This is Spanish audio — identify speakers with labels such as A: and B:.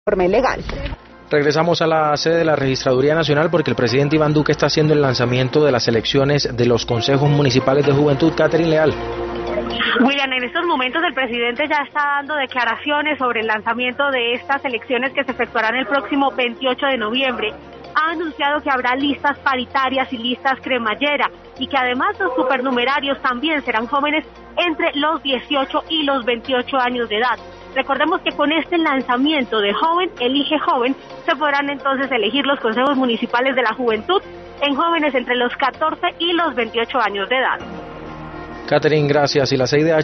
A: forma ilegal.
B: Regresamos a la sede de la Registraduría Nacional porque el presidente Iván Duque está haciendo el lanzamiento de las elecciones de los consejos municipales de juventud. Catherine Leal.
C: William, en estos momentos el presidente ya está dando declaraciones sobre el lanzamiento de estas elecciones que se efectuarán el próximo 28 de noviembre. Ha anunciado que habrá listas paritarias y listas cremallera y que además los supernumerarios también serán jóvenes entre los 18 y los 28 años de edad. Recordemos que con este lanzamiento de Joven Elige Joven se podrán entonces elegir los consejos municipales de la juventud en jóvenes entre los 14 y los 28 años de edad.
B: Catherine, gracias. Y la CIDH